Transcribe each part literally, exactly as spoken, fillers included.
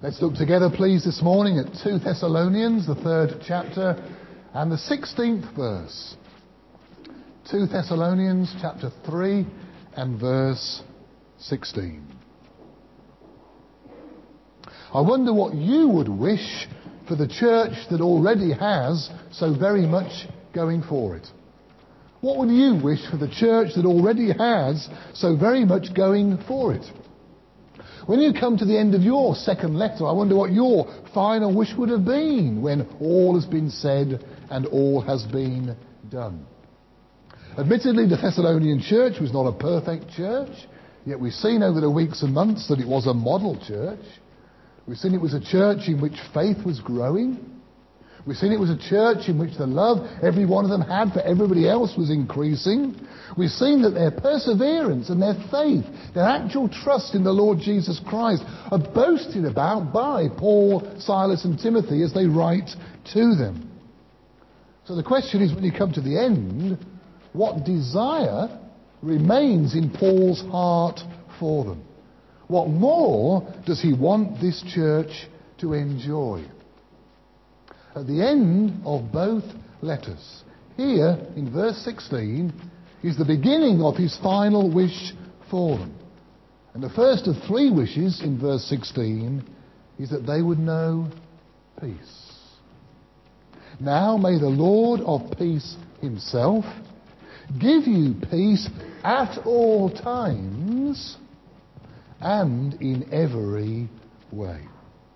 Let's look together, please, this morning at Second Thessalonians, the third chapter, and the sixteenth verse. Second Thessalonians chapter three and verse sixteen. I wonder what you would wish for the church that already has so very much going for it. What would you wish for the church that already has so very much going for it? When you come to the end of your second letter, I wonder what your final wish would have been when all has been said and all has been done. Admittedly, the Thessalonian church was not a perfect church, yet we've seen over the weeks and months that it was a model church. We've seen it was a church in which faith was growing. We've seen it was a church in which the love every one of them had for everybody else was increasing. We've seen that their perseverance and their faith, their actual trust in the Lord Jesus Christ, are boasted about by Paul, Silas and Timothy as they write to them. So the question is, when you come to the end, what desire remains in Paul's heart for them? What more does he want this church to enjoy? At the end of both letters, here in verse sixteen, is the beginning of his final wish for them. And the first of three wishes in verse sixteen is that they would know peace. Now may the Lord of peace himself give you peace at all times and in every way.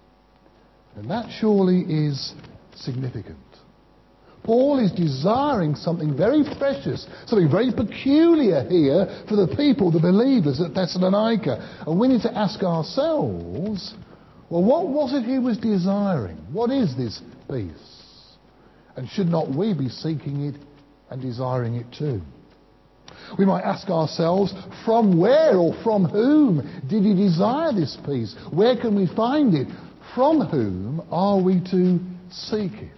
And that surely is significant. Paul is desiring something very precious, something very peculiar here for the people, the believers at Thessalonica. And we need to ask ourselves, well, what was it he was desiring? What is this peace? And should not we be seeking it and desiring it too? We might ask ourselves, from where or from whom did he desire this peace? Where can we find it? From whom are we to seek it?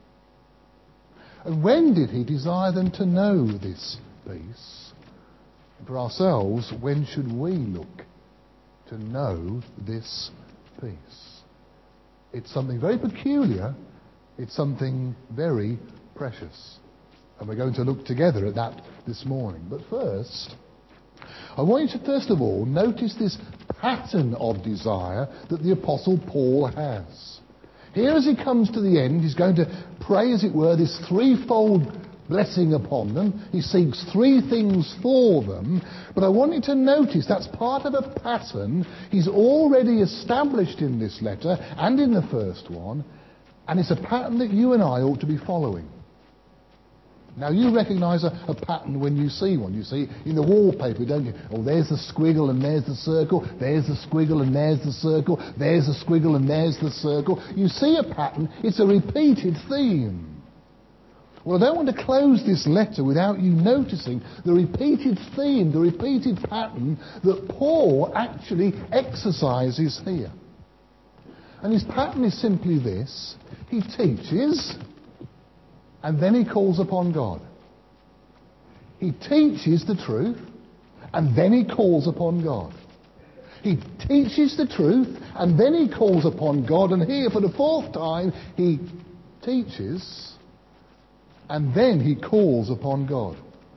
And when did he desire them to know this peace? For ourselves, when should we look to know this peace? It's something very peculiar. It's something very precious. And we're going to look together at that this morning. But first, I want you to first of all notice this pattern of desire that the Apostle Paul has. Here as he comes to the end, he's going to pray, as it were, this threefold blessing upon them. He seeks three things for them. But I want you to notice that's part of a pattern he's already established in this letter and in the first one. And it's a pattern that you and I ought to be following. Now, you recognise a, a pattern when you see one. You see in the wallpaper, don't you? Oh, there's the squiggle and there's the circle. There's the squiggle and there's the circle. There's the squiggle and there's the circle. You see a pattern. It's a repeated theme. Well, I don't want to close this letter without you noticing the repeated theme, the repeated pattern that Paul actually exercises here. And his pattern is simply this. He teaches, and then he calls upon God. He teaches the truth, and then he calls upon God. He teaches the truth, and then he calls upon God. And here, for the fourth time, he teaches, and then he calls upon God.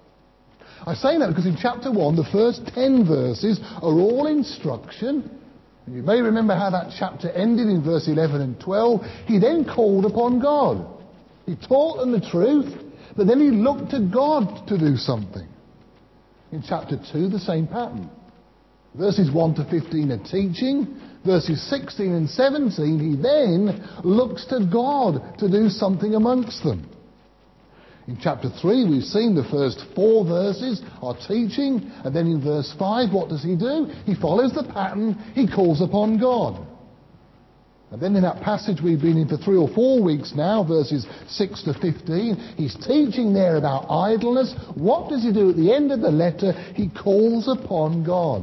I say that because in chapter one, the first ten verses are all instruction. And you may remember how that chapter ended in verse eleven and twelve. He then called upon God. He taught them the truth, but then he looked to God to do something. In chapter two, the same pattern. Verses one to fifteen are teaching. Verses sixteen and seventeen, he then looks to God to do something amongst them. In chapter three, we've seen the first four verses are teaching, and then in verse five, what does he do? He follows the pattern, he calls upon God. And then in that passage we've been in for three or four weeks now, verses six to fifteen, he's teaching there about idleness. What does he do at the end of the letter? He calls upon God.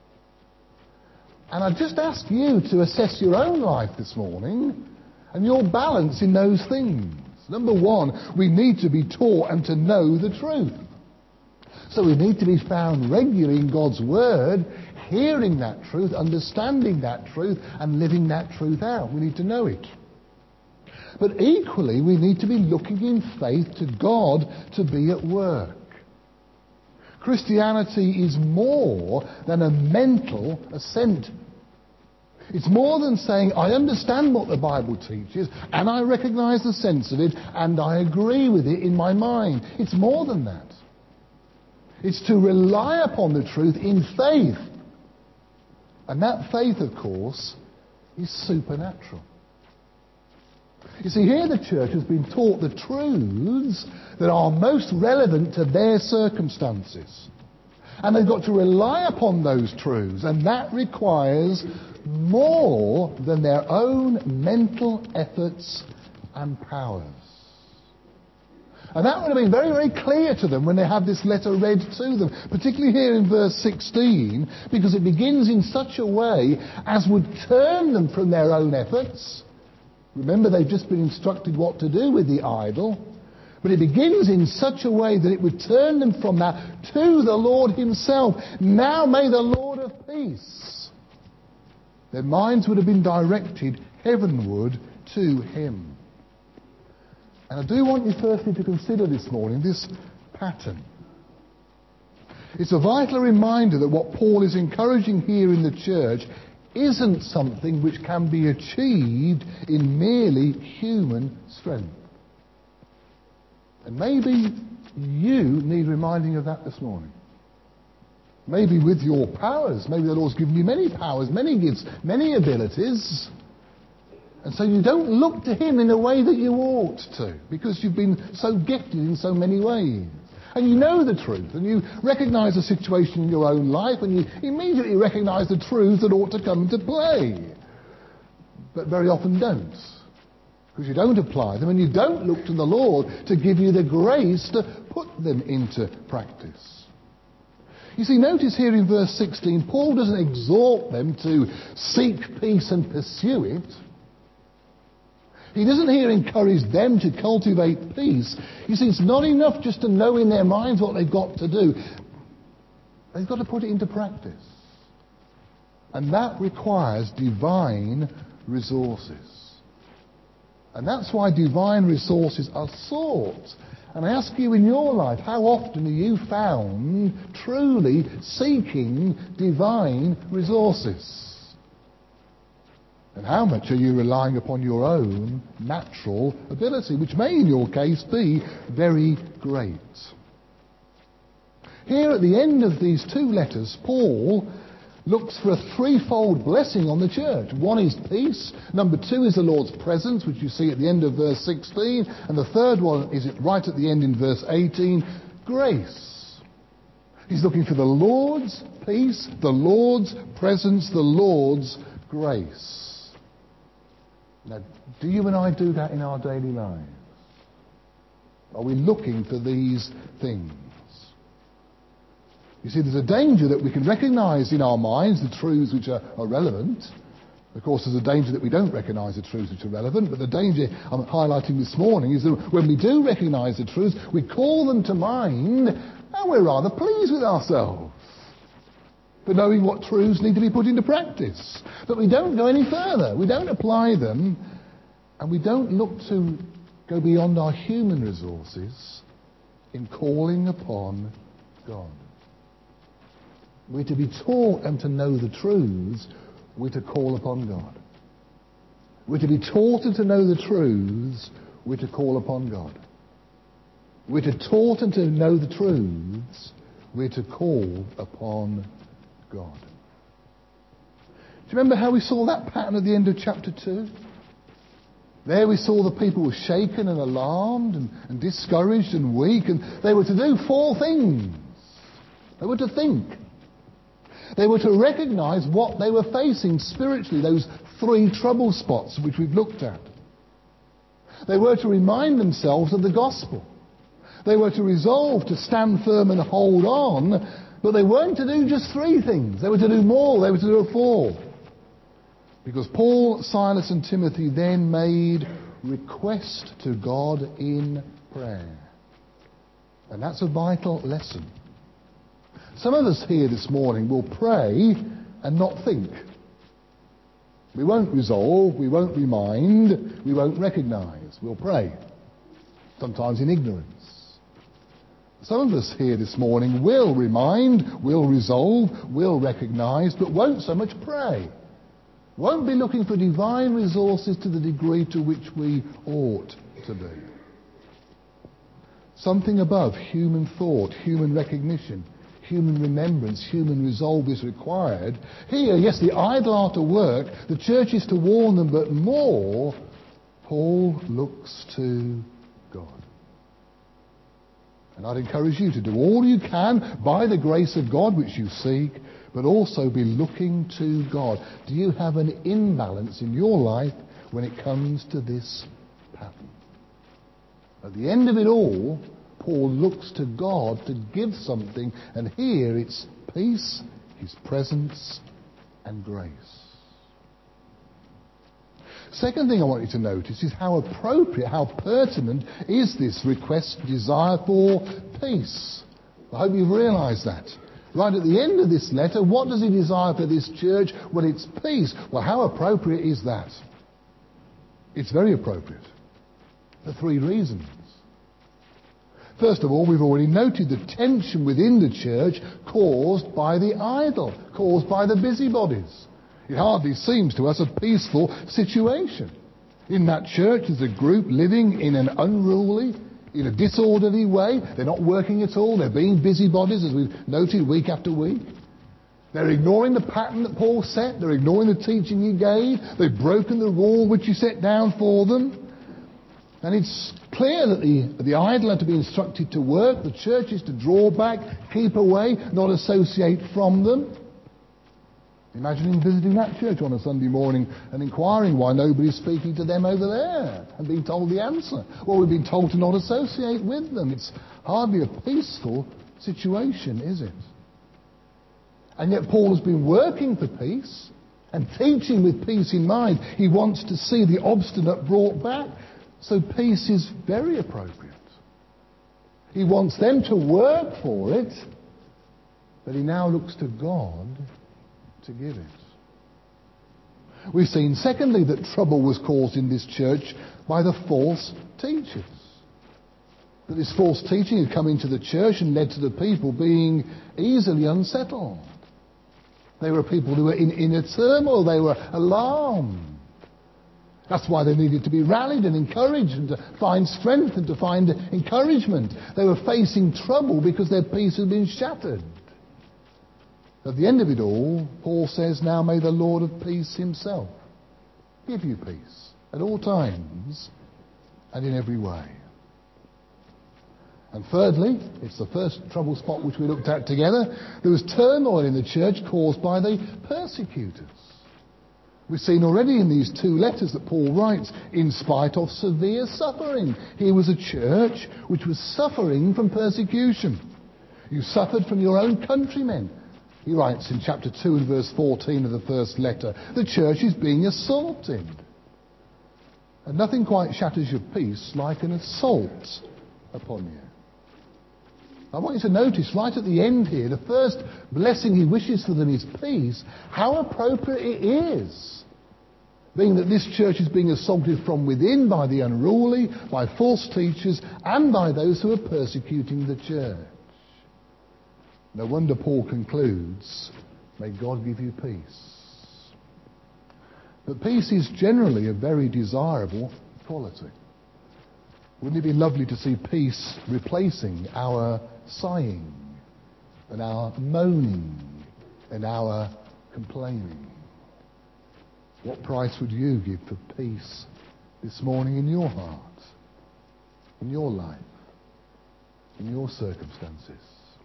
And I just ask you to assess your own life this morning and your balance in those things. Number one, we need to be taught and to know the truth. So we need to be found regularly in God's Word, hearing that truth, understanding that truth, and living that truth out. We need to know it. But equally, we need to be looking in faith to God to be at work. Christianity is more than a mental assent. It's more than saying, I understand what the Bible teaches, and I recognize the sense of it, and I agree with it in my mind. It's more than that. It's to rely upon the truth in faith. And that faith, of course, is supernatural. You see, here the church has been taught the truths that are most relevant to their circumstances. And they've got to rely upon those truths, and that requires more than their own mental efforts and powers. And that would have been very, very clear to them when they had this letter read to them, particularly here in verse sixteen, because it begins in such a way as would turn them from their own efforts. Remember, they've just been instructed what to do with the idol. But it begins in such a way that it would turn them from that to the Lord himself. Now may the Lord of peace. Their minds would have been directed heavenward to him. And I do want you firstly to consider this morning this pattern. It's a vital reminder that what Paul is encouraging here in the church isn't something which can be achieved in merely human strength. And maybe you need reminding of that this morning. Maybe with your powers. Maybe the Lord's given you many powers, many gifts, many abilities. And so you don't look to him in the way that you ought to, because you've been so gifted in so many ways. And you know the truth, and you recognise the situation in your own life, and you immediately recognise the truths that ought to come into play. But very often don't, because you don't apply them, and you don't look to the Lord to give you the grace to put them into practice. You see, notice here in verse sixteen, Paul doesn't exhort them to seek peace and pursue it. He doesn't here encourage them to cultivate peace. You see, it's not enough just to know in their minds what they've got to do. They've got to put it into practice. And that requires divine resources. And that's why divine resources are sought. And I ask you in your life, how often are you found truly seeking divine resources? And how much are you relying upon your own natural ability, which may in your case be very great? Here at the end of these two letters, Paul looks for a threefold blessing on the church. One is peace. Number two is the Lord's presence, which you see at the end of verse sixteen. And the third one is right at the end in verse eighteen, grace. He's looking for the Lord's peace, the Lord's presence, the Lord's grace. Now, do you and I do that in our daily lives? Are we looking for these things? You see, there's a danger that we can recognise in our minds the truths which are, are relevant. Of course, there's a danger that we don't recognise the truths which are relevant. But the danger I'm highlighting this morning is that when we do recognise the truths, we call them to mind, and we're rather pleased with ourselves for knowing what truths need to be put into practice. But we don't go any further. We don't apply them. And we don't look to go beyond our human resources in calling upon God. We're to be taught and to know the truths. We're to call upon God. We're to be taught and to know the truths. We're to call upon God. We're to taught and to know the truths. We're to call upon God. Do you remember how we saw that pattern at the end of chapter two? There we saw the people were shaken and alarmed and, and discouraged and weak, and they were to do four things. They were to think. They were to recognise what they were facing spiritually, those three trouble spots which we've looked at. They were to remind themselves of the gospel. They were to resolve to stand firm and hold on. But they weren't to do just three things. They were to do more. They were to do four. Because Paul, Silas and Timothy then made request to God in prayer. And that's a vital lesson. Some of us here this morning will pray and not think. We won't resolve, we won't remind, we won't recognise. We'll pray, sometimes in ignorance. Some of us here this morning will remind, will resolve, will recognise, but won't so much pray. Won't be looking for divine resources to the degree to which we ought to be. Something above human thought, human recognition, human remembrance, human resolve is required. Here, yes, the idle are to work, the church is to warn them, but more, Paul looks to God. And I'd encourage you to do all you can by the grace of God which you seek, but also be looking to God. Do you have an imbalance in your life when it comes to this pattern? At the end of it all, Paul looks to God to give something, and here it's peace, his presence, and grace. Second thing I want you to notice is how appropriate, how pertinent is this request, desire for peace. I hope you've realised that. Right at the end of this letter, what does he desire for this church? Well, it's peace. Well, how appropriate is that? It's very appropriate. For three reasons. First of all, we've already noted the tension within the church caused by the idle, caused by the busybodies. It hardly seems to us a peaceful situation. In that church, there's a group living in an unruly, in a disorderly way. They're not working at all. They're being busybodies, as we've noted week after week. They're ignoring the pattern that Paul set. They're ignoring the teaching he gave. They've broken the rule which he set down for them. And it's clear that the, the idle are to be instructed to work. The church is to draw back, keep away, not associate from them. Imagining visiting that church on a Sunday morning and inquiring why nobody's speaking to them over there and being told the answer. Well, we've been told to not associate with them. It's hardly a peaceful situation, is it? And yet Paul has been working for peace and teaching with peace in mind. He wants to see the obstinate brought back. So peace is very appropriate. He wants them to work for it, but he now looks to God to give it. We've seen, secondly, that trouble was caused in this church by the false teachers. That this false teaching had come into the church and led to the people being easily unsettled. They were people who were in inner turmoil. They were alarmed. That's why they needed to be rallied and encouraged and to find strength and to find encouragement. They were facing trouble because their peace had been shattered. At the end of it all, Paul says, now may the Lord of peace himself give you peace at all times and in every way. And thirdly, it's the first trouble spot which we looked at together, there was turmoil in the church caused by the persecutors. We've seen already in these two letters that Paul writes, in spite of severe suffering. Here was a church which was suffering from persecution. You suffered from your own countrymen. He writes in chapter two and verse fourteen of the first letter, the church is being assaulted. And nothing quite shatters your peace like an assault upon you. I want you to notice right at the end here, the first blessing he wishes for them is peace. How appropriate it is, being that this church is being assaulted from within by the unruly, by false teachers, and by those who are persecuting the church. No wonder Paul concludes, may God give you peace. But peace is generally a very desirable quality. Wouldn't it be lovely to see peace replacing our sighing and our moaning and our complaining? What price would you give for peace this morning in your heart, in your life, in your circumstances?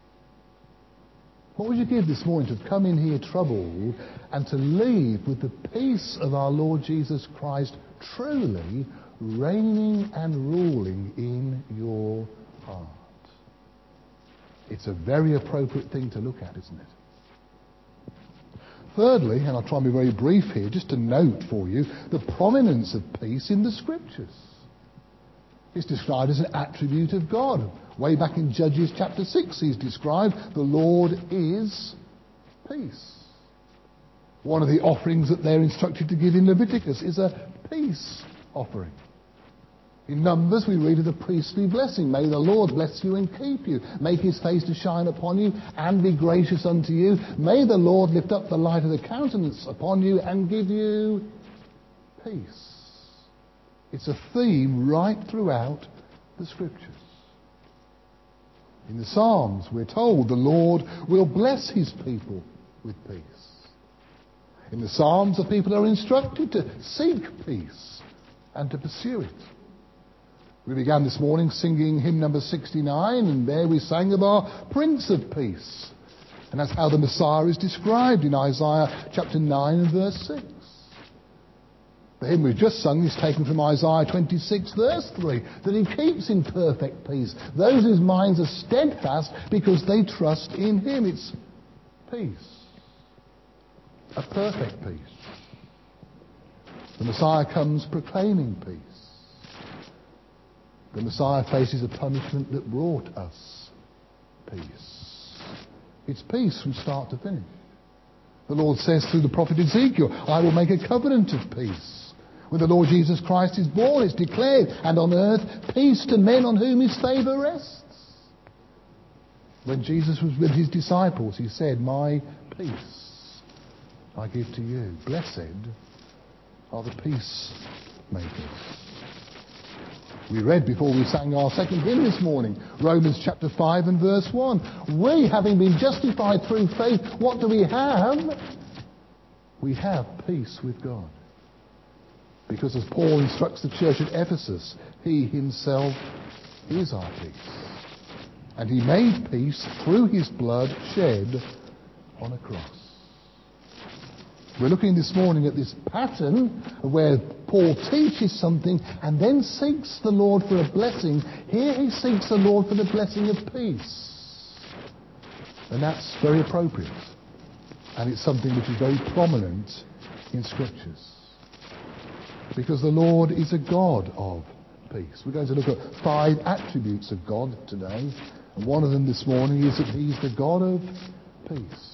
What would you give this morning to come in here troubled and to leave with the peace of our Lord Jesus Christ truly reigning and ruling in your heart? It's a very appropriate thing to look at, isn't it? Thirdly, and I'll try and be very brief here, just to note for you the prominence of peace in the Scriptures. It's described as an attribute of God. Way back in Judges chapter six, he's described, the Lord is peace. One of the offerings that they're instructed to give in Leviticus is a peace offering. In Numbers, we read of the priestly blessing. May the Lord bless you and keep you. Make his face to shine upon you and be gracious unto you. May the Lord lift up the light of the countenance upon you and give you peace. It's a theme right throughout the Scriptures. In the Psalms, we're told the Lord will bless his people with peace. In the Psalms, the people are instructed to seek peace and to pursue it. We began this morning singing hymn number sixty-nine, and there we sang of our Prince of Peace. And that's how the Messiah is described in Isaiah chapter nine and verse six. The hymn we've just sung is taken from Isaiah twenty-six verse three, that he keeps in perfect peace those whose minds are steadfast because they trust in him. It's peace. A perfect peace. The Messiah comes proclaiming peace. The Messiah faces a punishment that brought us peace. It's peace from start to finish. The Lord says through the prophet Ezekiel, I will make a covenant of peace. When the Lord Jesus Christ is born, it's declared, and on earth, peace to men on whom his favour rests. When Jesus was with his disciples, he said, my peace I give to you. Blessed are the peacemakers. We read before we sang our second hymn this morning, Romans chapter five and verse one. We, having been justified through faith, what do we have? We have peace with God. Because as Paul instructs the church at Ephesus, he himself is our peace. And he made peace through his blood shed on a cross. We're looking this morning at this pattern where Paul teaches something and then seeks the Lord for a blessing. Here he seeks the Lord for the blessing of peace. And that's very appropriate. And it's something which is very prominent in Scriptures. Because the Lord is a God of peace. We're going to look at five attributes of God today. And one of them this morning is that he's the God of peace.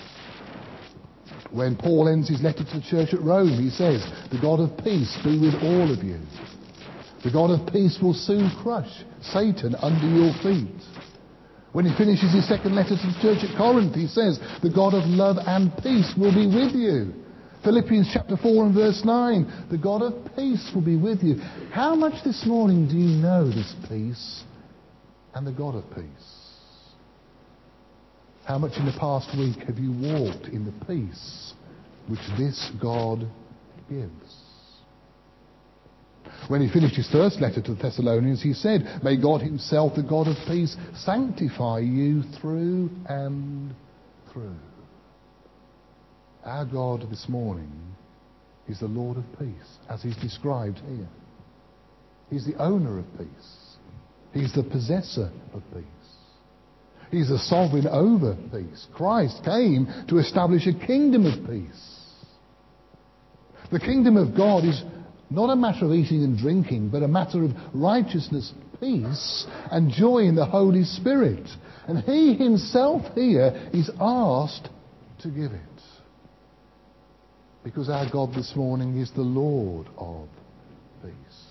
When Paul ends his letter to the church at Rome, he says, the God of peace be with all of you. The God of peace will soon crush Satan under your feet. When he finishes his second letter to the church at Corinth, he says, the God of love and peace will be with you. Philippians chapter four and verse nine, the God of peace will be with you. How much this morning do you know this peace and the God of peace? How much in the past week have you walked in the peace which this God gives? When he finished his first letter to the Thessalonians, he said, may God himself, the God of peace, sanctify you through and through. Our God this morning is the Lord of peace, as he's described here. He's the owner of peace. He's the possessor of peace. He's the sovereign over peace. Christ came to establish a kingdom of peace. The kingdom of God is not a matter of eating and drinking, but a matter of righteousness, peace, and joy in the Holy Spirit. And he himself here is asked to give it. Because our God this morning is the Lord of peace.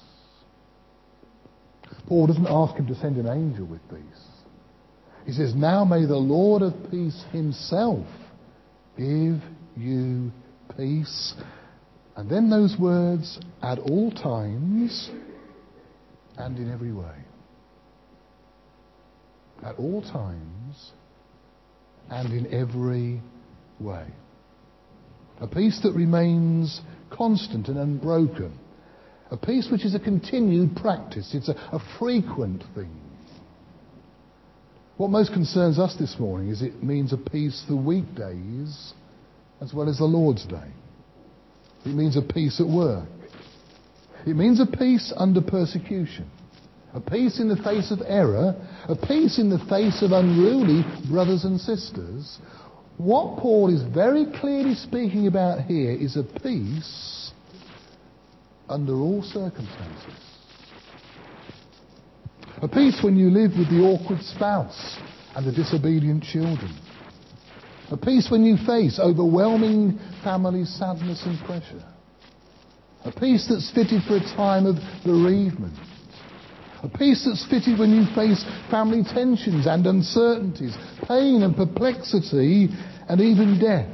Paul doesn't ask him to send an angel with peace. He says, now may the Lord of peace himself give you peace. And then those words, at all times and in every way. At all times and in every way. A peace that remains constant and unbroken. A peace which is a continued practice. It's a, a frequent thing. What most concerns us this morning is it means a peace for weekdays as well as the Lord's Day. It means a peace at work. It means a peace under persecution. A peace in the face of error. A peace in the face of unruly brothers and sisters. What Paul is very clearly speaking about here is a peace under all circumstances. A peace when you live with the awkward spouse and the disobedient children. A peace when you face overwhelming family sadness and pressure. A peace that's fitted for a time of bereavement. A peace that's fitted when you face family tensions and uncertainties, pain and perplexity, and even death.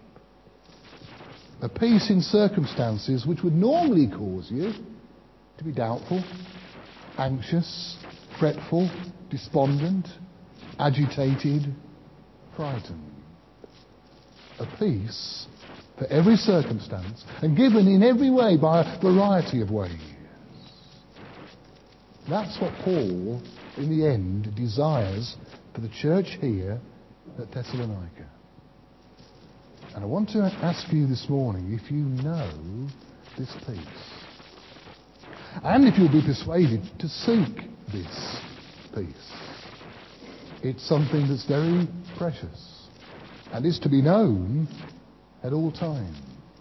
A peace in circumstances which would normally cause you to be doubtful, anxious, fretful, despondent, agitated, frightened. A peace for every circumstance and given in every way by a variety of ways. That's what Paul, in the end, desires for the church here at Thessalonica. And I want to ask you this morning if you know this peace. And if you'll be persuaded to seek this peace. It's something that's very precious and is to be known at all times.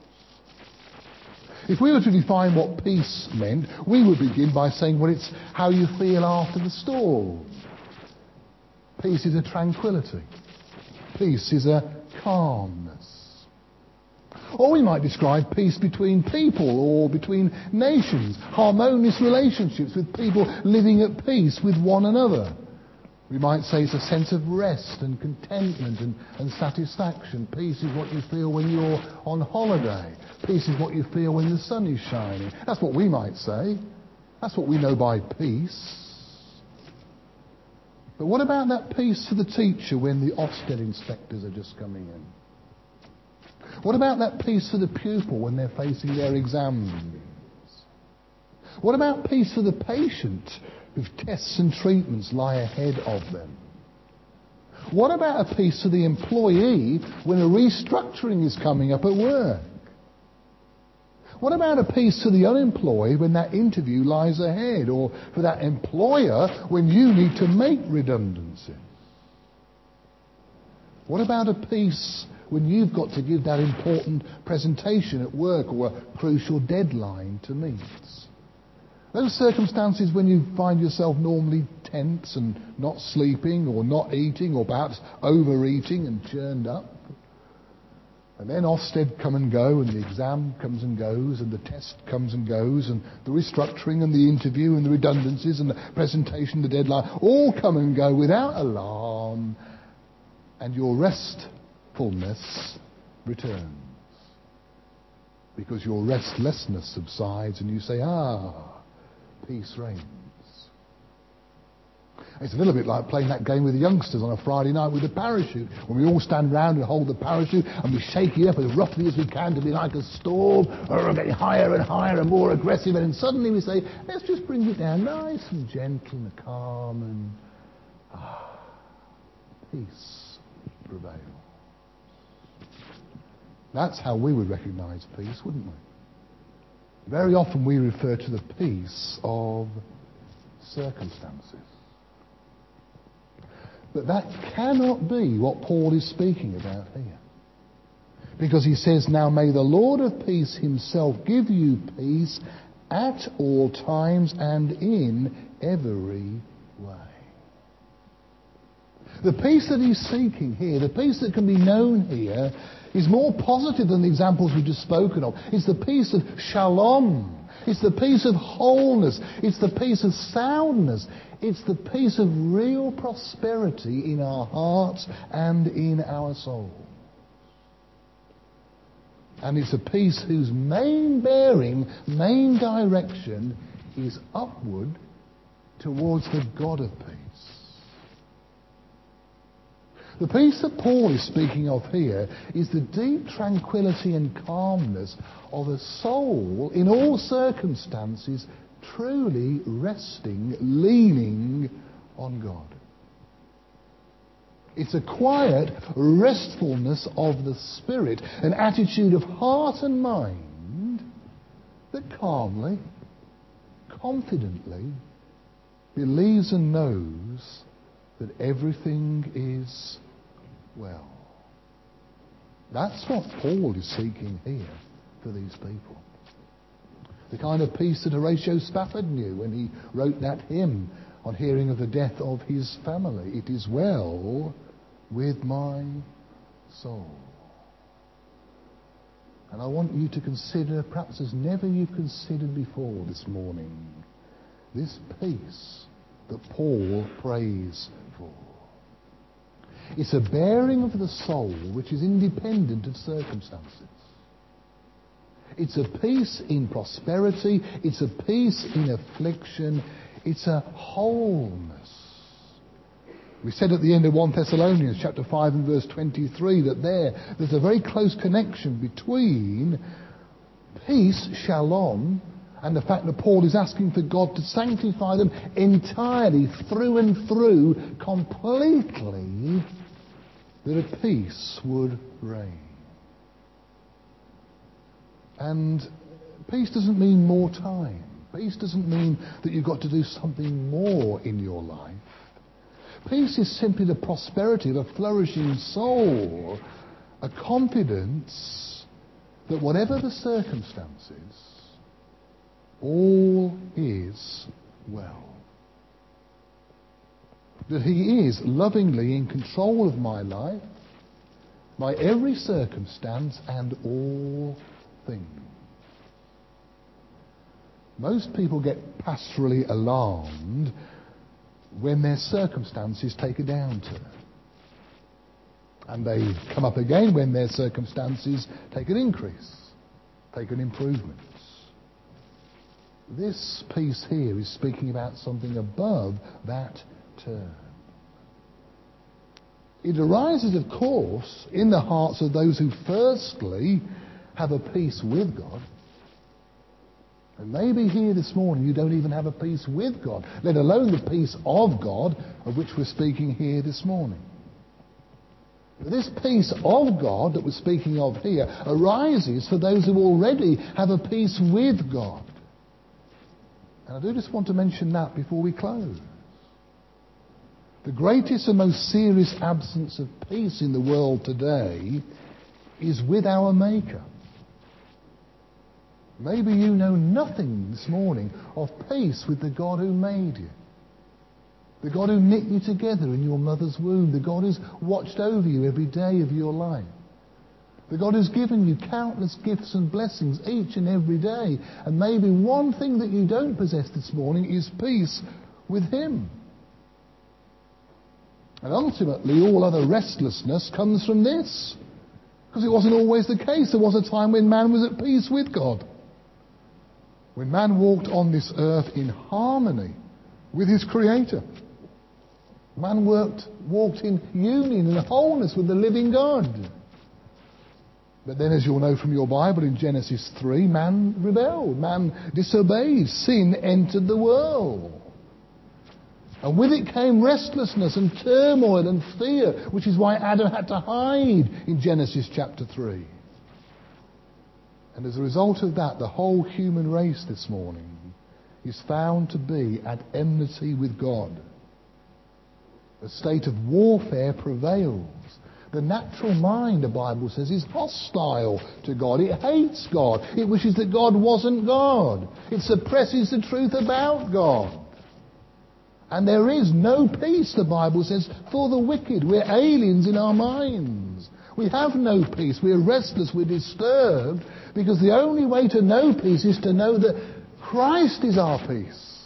If we were to define what peace meant, we would begin by saying, well, it's how you feel after the storm. Peace is a tranquility. Peace is a calmness. Or we might describe peace between people or between nations, harmonious relationships with people living at peace with one another. We might say it's a sense of rest and contentment and, and satisfaction. Peace is what you feel when you're on holiday. Peace is what you feel when the sun is shining. That's what we might say. That's what we know by peace. But what about that peace for the teacher when the Ofsted inspectors are just coming in? What about that peace for the pupil when they're facing their exams? What about peace for the patient whose tests and treatments lie ahead of them? What about a peace for the employee when a restructuring is coming up at work? What about a peace for the unemployed when that interview lies ahead, or for that employer when you need to make redundancies? What about a peace when you've got to give that important presentation at work or a crucial deadline to meet? Those circumstances when you find yourself normally tense and not sleeping or not eating or perhaps overeating and churned up. And then Ofsted come and go, and the exam comes and goes, and the test comes and goes, and the restructuring and the interview and the redundancies and the presentation, the deadline, all come and go without alarm, and your restfulness returns. Because your restlessness subsides and you say, ah, peace reigns. It's a little bit like playing that game with the youngsters on a Friday night with the parachute, when we all stand round and hold the parachute and we shake it up as roughly as we can to be like a storm, or getting higher and higher and more aggressive, and then suddenly we say, let's just bring it down nice and gentle and calm, and ah, peace prevails. That's how we would recognise peace, wouldn't we? Very often we refer to the peace of circumstances. But that cannot be what Paul is speaking about here. Because he says, now may the Lord of peace himself give you peace at all times and in every way. The peace that he's seeking here, the peace that can be known here, is more positive than the examples we've just spoken of. It's the peace of shalom. It's the peace of wholeness. It's the peace of soundness. It's the peace of real prosperity in our hearts and in our souls. And it's a peace whose main bearing, main direction is upward towards the God of peace. The peace that Paul is speaking of here is the deep tranquility and calmness of a soul in all circumstances truly resting, leaning on God. It's a quiet restfulness of the spirit, an attitude of heart and mind that calmly, confidently believes and knows that everything is well. That's what Paul is seeking here for these people. The kind of peace that Horatio Spafford knew when he wrote that hymn on hearing of the death of his family. It is well with my soul. And I want you to consider, perhaps as never you've considered before this morning, this peace that Paul prays for. It's a bearing of the soul which is independent of circumstances. It's a peace in prosperity. It's a peace in affliction. It's a wholeness. We said at the end of First Thessalonians chapter five and verse twenty-three that there, there's a very close connection between peace, shalom, and the fact that Paul is asking for God to sanctify them entirely, through and through, completely, that a peace would reign. And peace doesn't mean more time. Peace doesn't mean that you've got to do something more in your life. Peace is simply the prosperity of a flourishing soul, a confidence that whatever the circumstances, all is well. That he is lovingly in control of my life, my every circumstance and all things. Most people get pastorally alarmed when their circumstances take a downturn. And they come up again when their circumstances take an increase, take an improvement. This piece here is speaking about something above that term. It arises, of course, in the hearts of those who firstly have a peace with God. And maybe here this morning you don't even have a peace with God, let alone the peace of God, of which we're speaking here this morning. But this peace of God that we're speaking of here arises for those who already have a peace with God. And I do just want to mention that before we close. The greatest and most serious absence of peace in the world today is with our Maker. Maybe you know nothing this morning of peace with the God who made you. The God who knit you together in your mother's womb. The God who's watched over you every day of your life. The God who's given you countless gifts and blessings each and every day. And maybe one thing that you don't possess this morning is peace with Him. And ultimately all other restlessness comes from this. Because it wasn't always the case. There was a time when man was at peace with God. When man walked on this earth in harmony with his Creator. Man worked, walked in union and wholeness with the living God. But then, as you'll know from your Bible, in Genesis three, man rebelled. Man disobeyed. Sin entered the world. And with it came restlessness and turmoil and fear, which is why Adam had to hide in Genesis chapter three. And as a result of that, the whole human race this morning is found to be at enmity with God. A state of warfare prevails. The natural mind, the Bible says, is hostile to God. It hates God. It wishes that God wasn't God. It suppresses the truth about God. And there is no peace, the Bible says, for the wicked. We're aliens in our minds. We have no peace. We're restless. We're disturbed. Because the only way to know peace is to know that Christ is our peace.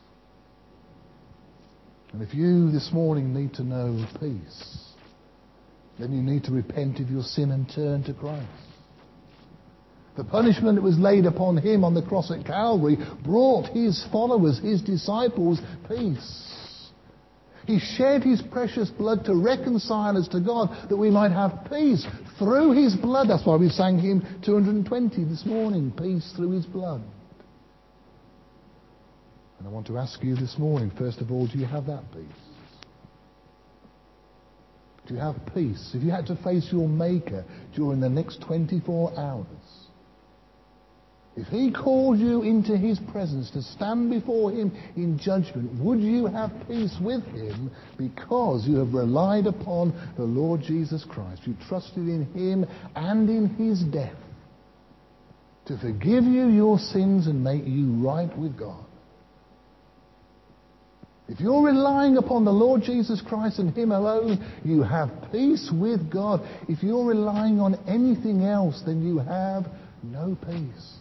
And if you this morning need to know peace, then you need to repent of your sin and turn to Christ. The punishment that was laid upon Him on the cross at Calvary brought His followers, His disciples, peace. He shed His precious blood to reconcile us to God, that we might have peace through His blood. That's why we sang hymn two hundred twenty this morning, peace through His blood. And I want to ask you this morning, first of all, do you have that peace? Do you have peace? If you had to face your Maker during the next twenty-four hours, if He called you into His presence to stand before Him in judgment, would you have peace with Him because you have relied upon the Lord Jesus Christ? You trusted in Him and in His death to forgive you your sins and make you right with God. If you're relying upon the Lord Jesus Christ and Him alone, you have peace with God. If you're relying on anything else, then you have no peace.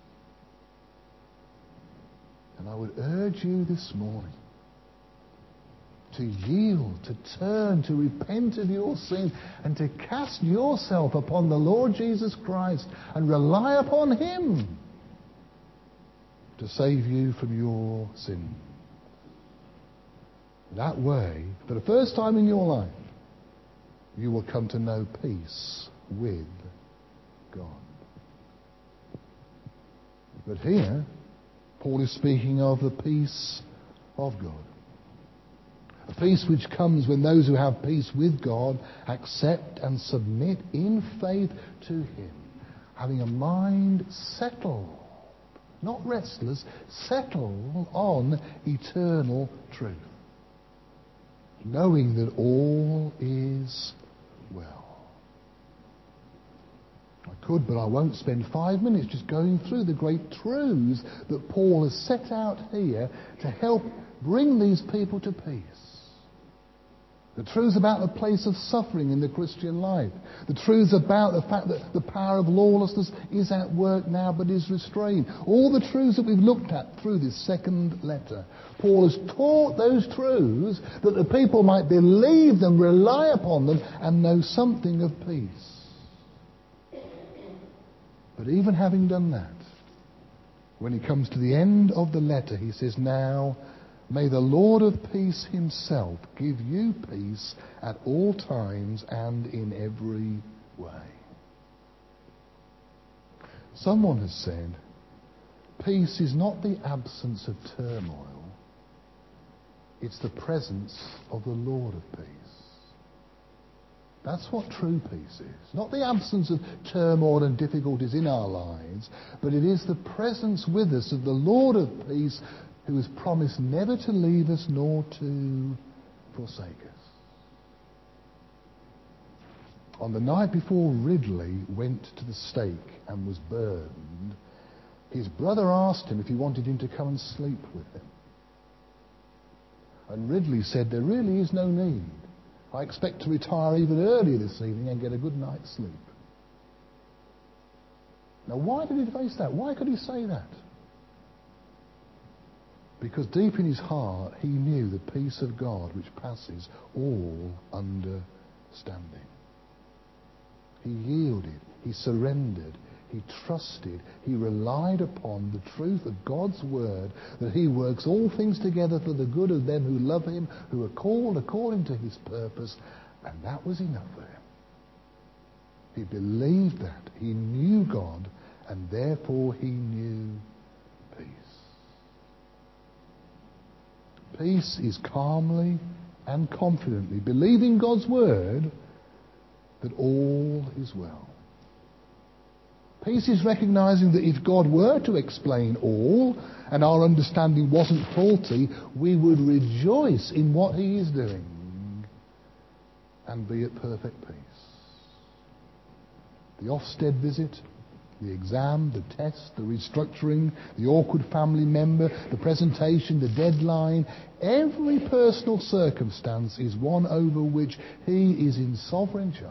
And I would urge you this morning to yield, to turn, to repent of your sin, and to cast yourself upon the Lord Jesus Christ and rely upon Him to save you from your sin. That way, for the first time in your life, you will come to know peace with God. But here, Paul is speaking of the peace of God. A peace which comes when those who have peace with God accept and submit in faith to Him, having a mind settled, not restless, settled on eternal truth, knowing that all is well. I could, but I won't spend five minutes just going through the great truths that Paul has set out here to help bring these people to peace. The truths about the place of suffering in the Christian life. The truths about the fact that the power of lawlessness is at work now but is restrained. All the truths that we've looked at through this second letter. Paul has taught those truths that the people might believe them, rely upon them, and know something of peace. But even having done that, when he comes to the end of the letter, he says, "Now, may the Lord of peace Himself give you peace at all times and in every way." Someone has said, peace is not the absence of turmoil, it's the presence of the Lord of peace. That's what true peace is. Not the absence of turmoil and difficulties in our lives, but it is the presence with us of the Lord of peace, who has promised never to leave us nor to forsake us. On the night before Ridley went to the stake and was burned, his brother asked him if he wanted him to come and sleep with him. And Ridley said, "There really is no need. I expect to retire even earlier this evening and get a good night's sleep." Now, why did he face that? Why could he say that? Because deep in his heart, he knew the peace of God which passes all understanding. He yielded, he surrendered, he trusted, he relied upon the truth of God's word, that He works all things together for the good of them who love Him, who are called according to His purpose, and that was enough for him. He believed that. He knew God, and therefore he knew peace. Peace is calmly and confidently believing God's word that all is well. Peace is recognizing that if God were to explain all and our understanding wasn't faulty, we would rejoice in what He is doing and be at perfect peace. The Ofsted visit, the exam, the test, the restructuring, the awkward family member, the presentation, the deadline, every personal circumstance is one over which He is in sovereign charge.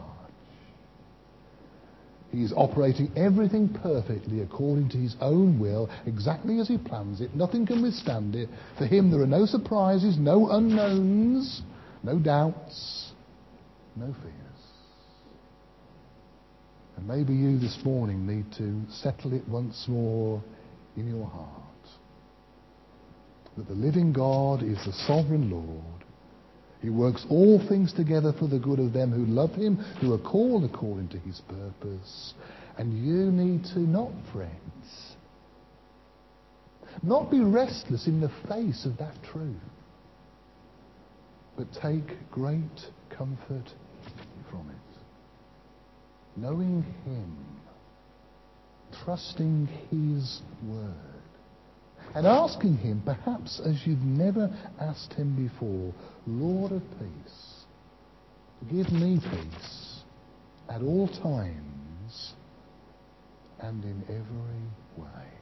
He is operating everything perfectly according to His own will, exactly as He plans it. Nothing can withstand it. For Him there are no surprises, no unknowns, no doubts, no fears. And maybe you this morning need to settle it once more in your heart, that the living God is the sovereign Lord. He works all things together for the good of them who love Him, who are called according to His purpose. And you need to not fret, not be restless in the face of that truth, but take great comfort from it. Knowing Him, trusting His word, and asking Him, perhaps as you've never asked Him before, Lord of peace, give me peace at all times and in every way.